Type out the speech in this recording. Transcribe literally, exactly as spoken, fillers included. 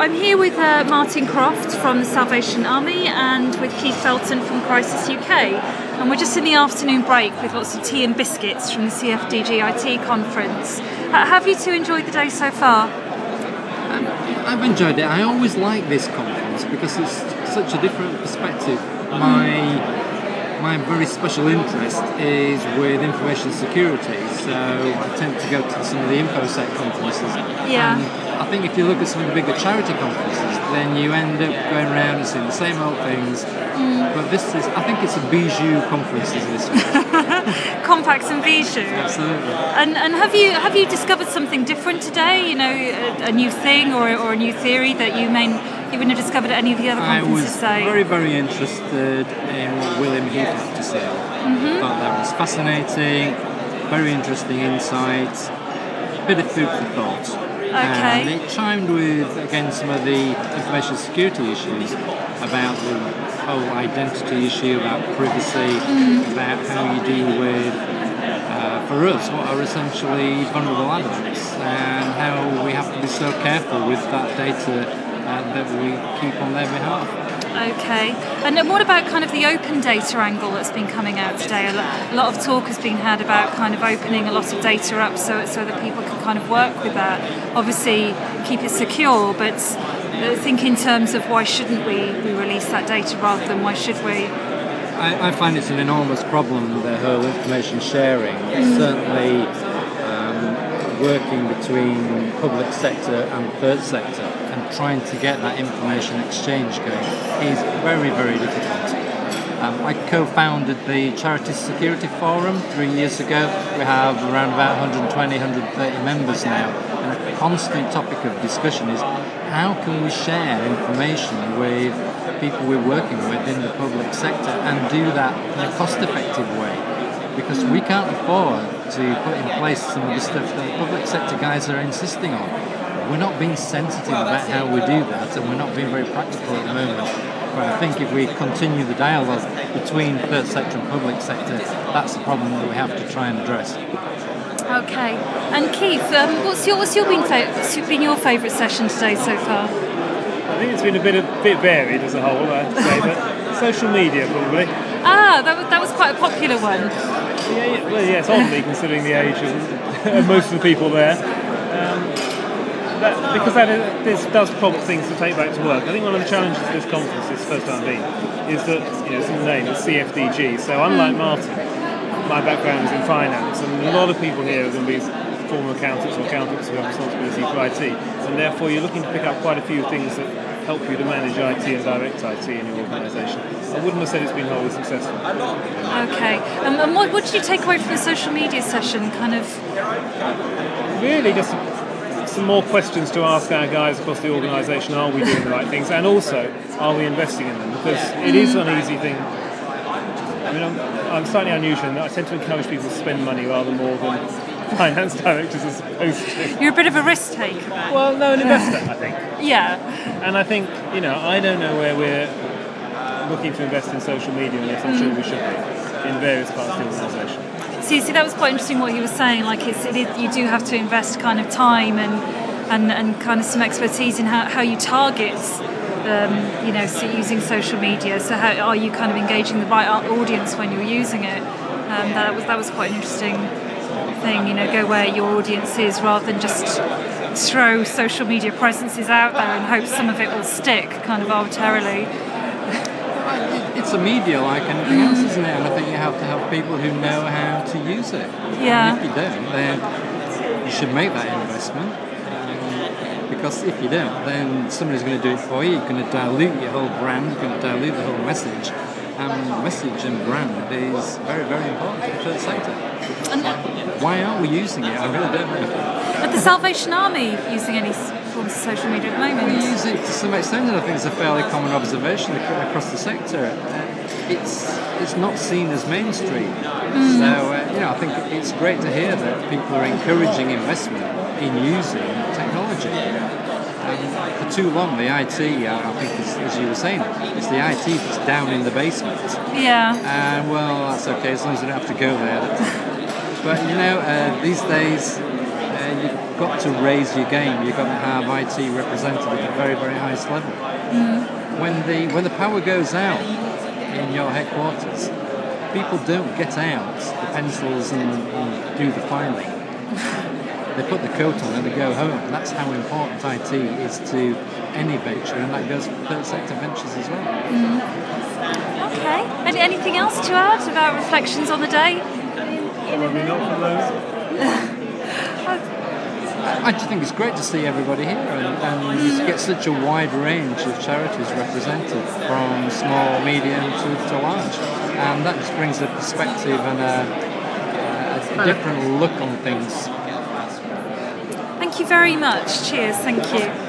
I'm here with uh, Martin Croft from the Salvation Army and with Keith Felton from Crisis U K. And we're just in the afternoon break with lots of tea and biscuits from the C F D G I T conference. Uh, have you two enjoyed the day so far? Um, I've enjoyed it. I always like this conference because it's such a different perspective. My my very special interest is with information security, so I tend to go to some of the InfoSec conferences. Yeah. And I think if you look at some of the bigger charity conferences, then you end up going around and seeing the same old things. Mm. But this is, I think it's a bijou conference, is this one. Compacts and bijou. Absolutely. And and have you have you discovered something different today? You know, a, a new thing or or a new theory that you may you wouldn't have discovered at any of the other conferences today? I was very very interested in what William Heath had to say. Mm-hmm. I thought that was fascinating, very interesting insights, a bit of food for thought. Okay. And it chimed with, again, some of the information security issues about the whole identity issue, about privacy, mm. about how you deal with, uh, for us, what are essentially vulnerable adults, and how we have to be so careful with that data uh, that we keep on their behalf. Okay. And then what about kind of the open data angle that's been coming out today? A lot, a lot of talk has been had about kind of opening a lot of data up so so that people can kind of work with that. Obviously, keep it secure, but think in terms of why shouldn't we, we release that data rather than why should we? I, I find it's an enormous problem, the whole information sharing. Mm. Certainly, um, working between public sector and third sector and trying to get that information exchange going is very, very difficult. Um, I co-founded the Charity Security Forum three years ago. We have around about one hundred twenty, one hundred thirty members now, and a constant topic of discussion is how can we share information with people we're working with in the public sector and do that in a cost-effective way, because we can't afford to put in place some of the stuff that the public sector guys are insisting on. We're not being sensitive about how we do that, and we're not being very practical at the moment. But I think if we continue the dialogue between third sector and public sector, that's the problem that we have to try and address. Okay. And Keith, um, what's your what's your been fa- what's been your favourite session today so far? I think it's been a bit a bit varied as a whole, I have to say, but social media probably. Ah, that was that was quite a popular one. Yeah, yeah well, yes, oddly considering the age of most of the people there. Um, That, because that is, this does prompt things to take back to work. I think one of the challenges of this conference, this first time being, is that, you know, it's in the name, it's C F D G. So unlike Martin, my background is in finance, and a lot of people here are going to be former accountants or accountants who have responsibility for I T, and therefore you're looking to pick up quite a few things that help you to manage I T and direct I T in your organisation. I wouldn't have said it's been wholly successful. Okay. Um, and what, what did you take away from the social media session? Kind of. Really, just some more questions to ask our guys across the organisation. Are we doing the right things? And also, are we investing in them? Because it is an easy thing. I mean, I'm, I'm slightly unusual in that I tend to encourage people to spend money rather more than finance directors are supposed to. You're a bit of a risk taker. Well, no, an investor, I think. Yeah. And I think, you know, I don't know where we're looking to invest in social media, and yes, I'm sure we should be, in various parts of the organisation. See, see, that was quite interesting what he was saying. Like, it's, it is, you do have to invest kind of time and and, and kind of some expertise in how, how you target, um, you know, so using social media. So, how are you kind of engaging the right audience when you're using it? Um, that was that was quite an interesting thing. You know, go where your audience is rather than just throw social media presences out there and hope some of it will stick, kind of arbitrarily. It's a media like anything else, isn't it? And I think you have to have people who know how to use it. Yeah. And if you don't, then you should make that investment. Um, because if you don't, then somebody's going to do it for you. You're going to dilute your whole brand. You're going to dilute the whole message. And message and brand is very, very important for the third sector. And why aren't we using it? I really don't know. Are the Salvation Army using any forms of social media at the moment? We use it to some extent, and I think it's a fairly common observation across the sector. It's it's not seen as mainstream. Mm. So, uh, you know, I think it's great to hear that people are encouraging investment in using technology. Um, for too long, the I T, uh, I think, is, as you were saying, it's the I T that's down in the basement. Yeah. And, well, that's okay, as long as you don't have to go there. But, you know, uh, these days, uh, you you've got to raise your game. You've got to have I T represented at the very, very highest level. Mm. When the when the power goes out in your headquarters, people don't get out the pencils and, and do the filing. They put the coat on and they go home. That's how important I T is to any venture, and that goes for third sector ventures as well. Mm. Okay. Any, anything else to add about reflections on the day? Probably not from those. I just think it's great to see everybody here, and, and you get such a wide range of charities represented, from small, medium to, to large, and that just brings a perspective and a, a different look on things. Thank you very much. Cheers. Thank you.